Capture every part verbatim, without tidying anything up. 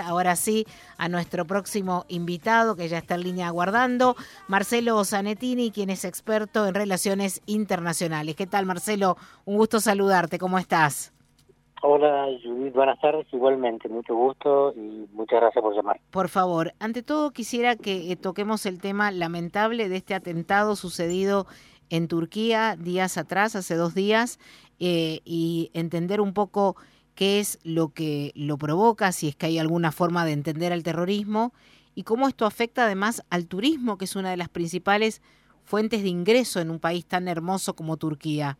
ahora sí a nuestro próximo invitado, que ya está en línea aguardando, Marcelo Zanettini, quien es experto en relaciones internacionales. ¿Qué tal, Marcelo? Un gusto saludarte, ¿cómo estás? Hola, Judith, buenas tardes, igualmente, mucho gusto y muchas gracias por llamar. Por favor, ante todo quisiera que eh, toquemos el tema lamentable de este atentado sucedido en Turquía días atrás, hace dos días, eh, y entender un poco qué es lo que lo provoca, si es que hay alguna forma de entender el terrorismo, y cómo esto afecta además al turismo, que es una de las principales fuentes de ingreso en un país tan hermoso como Turquía.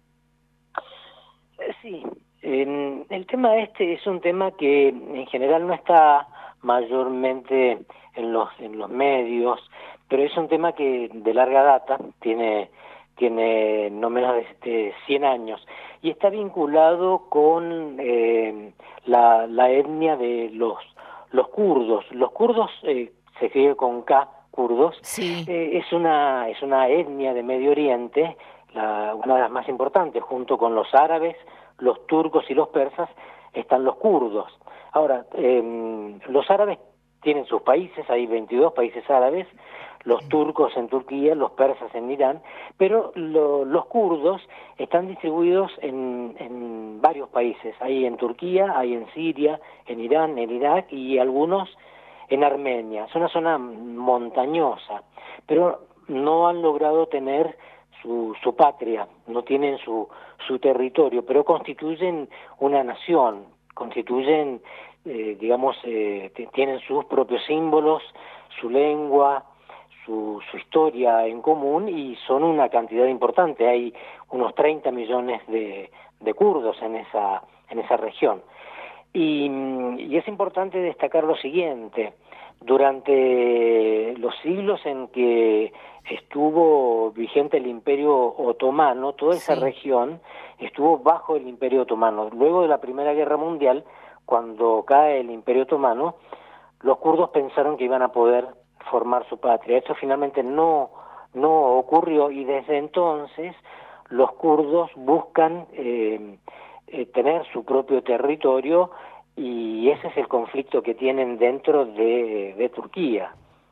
Eh, Sí, en- el tema este es un tema que en general no está mayormente en los en los medios, pero es un tema que de larga data tiene tiene no menos de este, cien años y está vinculado con eh, la, la etnia de los los kurdos. Los kurdos eh, se escribe con K, kurdos, Sí. eh, es una es una etnia de Medio Oriente, la, una de las más importantes, junto con los árabes, los turcos y los persas, están los kurdos. Ahora, eh, los árabes tienen sus países, hay veintidós países árabes, los turcos en Turquía, los persas en Irán, pero lo, los kurdos están distribuidos en, en varios países, hay en Turquía, hay en Siria, en Irán, en Irak y algunos en Armenia. Es una zona montañosa, pero no han logrado tener su, su patria, no tienen su, su territorio, pero constituyen una nación, constituyen, eh, digamos, eh, tienen sus propios símbolos, su lengua, su, su historia en común y son una cantidad importante. Hay unos treinta millones de, de kurdos en esa, en esa región. Y, y es importante destacar lo siguiente: durante los siglos en que estuvo vigente el Imperio Otomano, toda esa Sí. región estuvo bajo el Imperio Otomano. Luego de la Primera Guerra Mundial, cuando cae el Imperio Otomano, los kurdos pensaron que iban a poder formar su patria. Eso finalmente no, no ocurrió y desde entonces los kurdos buscan eh, eh, tener su propio territorio y ese es el conflicto que tienen dentro de, de Turquía.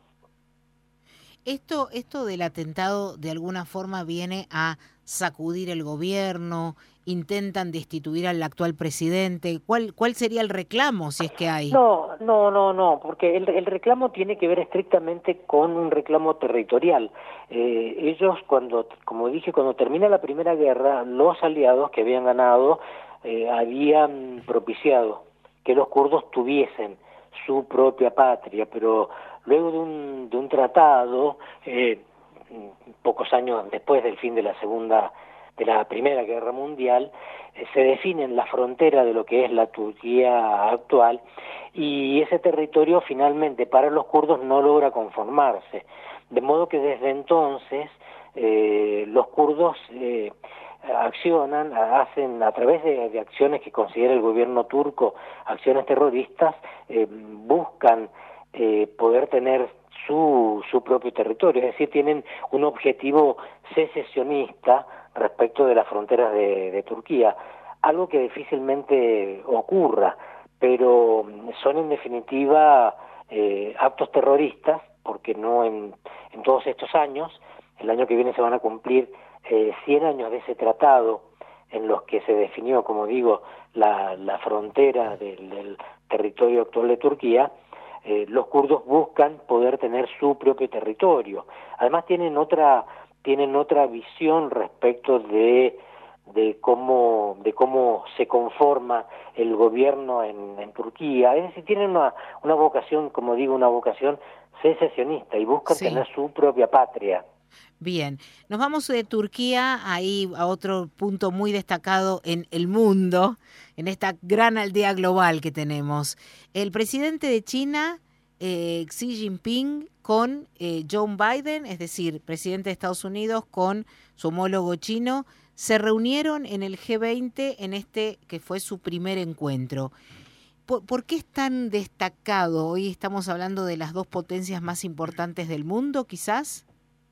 Esto, esto del atentado de alguna forma viene a sacudir el gobierno, intentan destituir al actual presidente. ¿Cuál, cuál sería el reclamo si es que hay? No, no, no, no, porque el, el reclamo tiene que ver estrictamente con un reclamo territorial. Eh, ellos, cuando, como dije, cuando termina la Primera Guerra, los aliados que habían ganado eh, habían propiciado que los kurdos tuviesen su propia patria, pero luego de un, de un tratado, eh, pocos años después del fin de la Segunda, de la Primera Guerra Mundial, eh, se definen la frontera de lo que es la Turquía actual y ese territorio finalmente para los kurdos no logra conformarse, de modo que desde entonces eh, los kurdos eh, accionan, hacen a través de, de acciones que considera el gobierno turco, acciones terroristas, eh, buscan eh, poder tener su, su propio territorio, es decir, tienen un objetivo secesionista respecto de las fronteras de, de Turquía, algo que difícilmente ocurra, pero son en definitiva eh, actos terroristas, porque no en, en todos estos años, el año que viene se van a cumplir eh, cien años de ese tratado en los que se definió, como digo, la, la frontera del, del territorio actual de Turquía. Eh, los kurdos buscan poder tener su propio territorio. Además tienen otra tienen otra visión respecto de de cómo de cómo se conforma el gobierno en, en Turquía. Es decir, tienen una una vocación, como digo, una vocación secesionista y buscan Sí. tener su propia patria. Bien, nos vamos de Turquía ahí a otro punto muy destacado en el mundo, en esta gran aldea global que tenemos. El presidente de China, eh, Xi Jinping, con eh, Joe Biden, es decir, presidente de Estados Unidos, con su homólogo chino, se reunieron en el G veinte en este que fue su primer encuentro. ¿Por, ¿Por qué es tan destacado? Hoy estamos hablando de las dos potencias más importantes del mundo, quizás.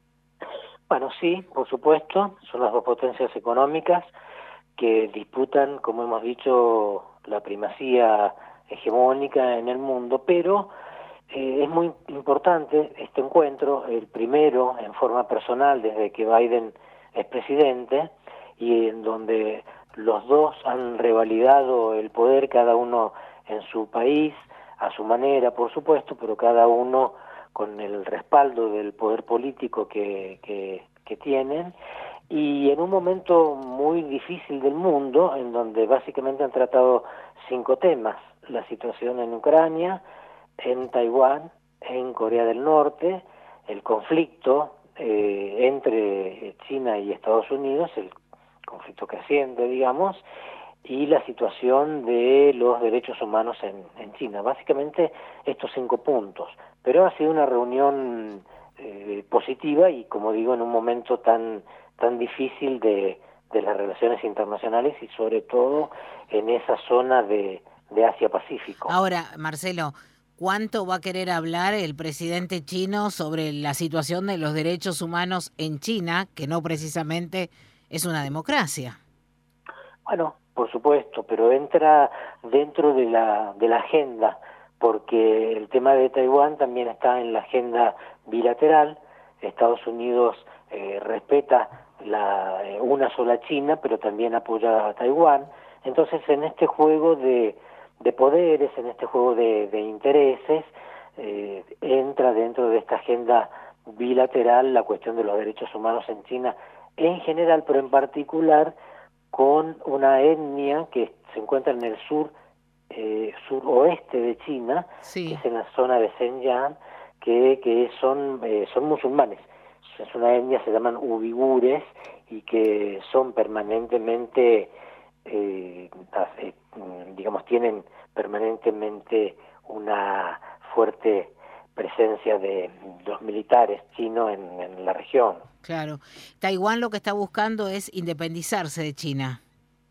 Bueno, sí, por supuesto, son las dos potencias económicas que disputan, como hemos dicho, la primacía hegemónica en el mundo, pero eh, es muy importante este encuentro, el primero en forma personal desde que Biden es presidente, y en donde los dos han revalidado el poder, cada uno en su país, a su manera, por supuesto, pero cada uno con el respaldo del poder político que, que, que tienen, y en un momento muy difícil del mundo, en donde básicamente han tratado cinco temas: la situación en Ucrania, en Taiwán, en Corea del Norte, el conflicto eh, entre China y Estados Unidos, el conflicto creciente, digamos, y la situación de los derechos humanos en, en China. Básicamente estos cinco puntos. Pero ha sido una reunión eh, positiva y, como digo, en un momento tan tan difícil de, de las relaciones internacionales y sobre todo en esa zona de, de Asia-Pacífico. Ahora, Marcelo, ¿cuánto va a querer hablar el presidente chino sobre la situación de los derechos humanos en China, que no precisamente es una democracia? Bueno, por supuesto, pero entra dentro de la, de la agenda, porque el tema de Taiwán también está en la agenda bilateral. Estados Unidos eh, respeta la eh, una sola China, pero también apoya a Taiwán. Entonces, en este juego de, de poderes, en este juego de, de intereses, eh, entra dentro de esta agenda bilateral la cuestión de los derechos humanos en China en general, pero en particular con una etnia que se encuentra en el sur, eh, suroeste de China, sí. que es en la zona de Xinjiang, que, que son, eh, son musulmanes. Es una etnia, se llaman uigures, y que son permanentemente, eh, eh, digamos, tienen permanentemente una fuerte presencia de los militares chinos en, en la región. Claro. Taiwán lo que está buscando es independizarse de China.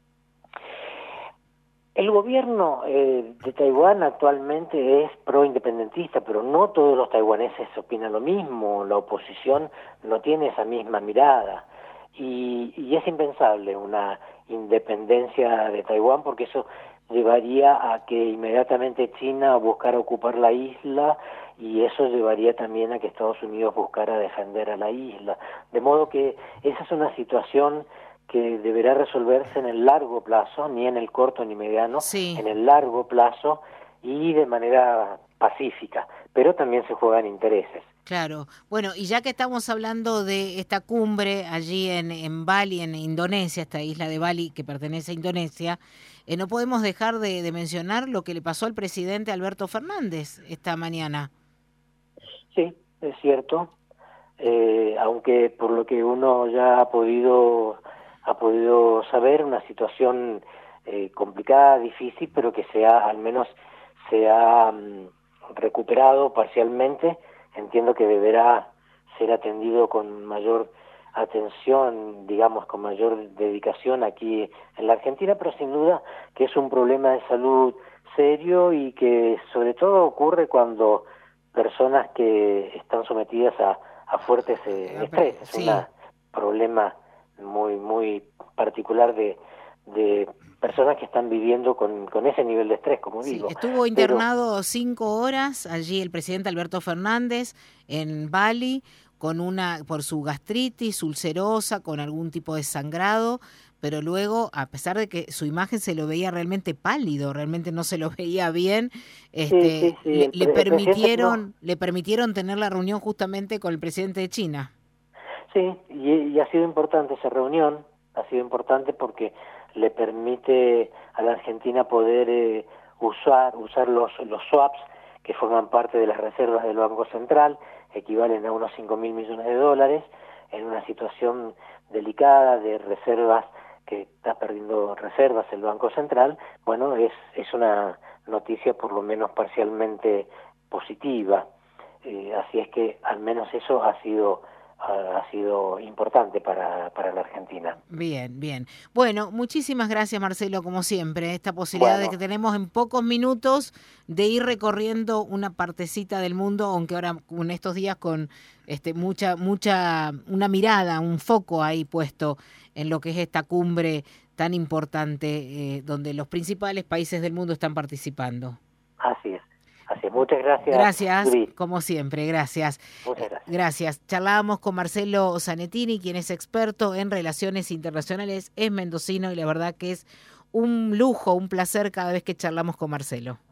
El gobierno eh, de Taiwán actualmente es pro-independentista, pero no todos los taiwaneses opinan lo mismo, la oposición no tiene esa misma mirada, y, y es impensable una independencia de Taiwán, porque eso llevaría a que inmediatamente China buscara ocupar la isla, y eso llevaría también a que Estados Unidos buscara defender a la isla, de modo que esa es una situación que deberá resolverse en el largo plazo, ni en el corto ni mediano, sí. en el largo plazo y de manera pacífica, pero también se juegan intereses. Claro. Bueno, y ya que estamos hablando de esta cumbre allí en, en Bali, en Indonesia, esta isla de Bali que pertenece a Indonesia, eh, no podemos dejar de, de mencionar lo que le pasó al presidente Alberto Fernández esta mañana. Sí, es cierto, eh, aunque por lo que uno ya ha podido ha podido saber, una situación eh, complicada, difícil, pero que se ha, al menos se ha um, recuperado parcialmente. Entiendo que deberá ser atendido con mayor atención, digamos, con mayor dedicación aquí en la Argentina, pero sin duda que es un problema de salud serio y que sobre todo ocurre cuando personas que están sometidas a, a fuertes eh, estrés. Es Sí. un problema muy muy particular de, de personas que están viviendo con, con ese nivel de estrés, como sí, digo. Estuvo internado Pero... cinco horas allí el presidente Alberto Fernández en Bali con una por su gastritis ulcerosa, con algún tipo de sangrado, pero luego, a pesar de que su imagen se lo veía realmente pálido, realmente no se lo veía bien, este, sí, sí, sí. Le, El, le el permitieron, no. le permitieron tener la reunión justamente con el presidente de China. Sí, y, y ha sido importante esa reunión, ha sido importante porque le permite a la Argentina poder eh, usar usar los los swaps que forman parte de las reservas del Banco Central, equivalen a unos cinco mil millones de dólares, en una situación delicada de reservas, que está perdiendo reservas el Banco Central. Bueno, es, es una noticia por lo menos parcialmente positiva, eh, así es que al menos eso ha sido ha sido importante para, para la Argentina. Bien, bien. Bueno, muchísimas gracias, Marcelo, como siempre, esta posibilidad bueno. de que tenemos en pocos minutos de ir recorriendo una partecita del mundo, aunque ahora en estos días con este mucha, mucha, una mirada, un foco ahí puesto en lo que es esta cumbre tan importante, eh, donde los principales países del mundo están participando. Excelente, muchas gracias. Gracias, Judith. como siempre, gracias. Muchas gracias. Gracias. Charlábamos con Marcelo Zanettini, quien es experto en relaciones internacionales, es mendocino y la verdad que es un lujo, un placer cada vez que charlamos con Marcelo.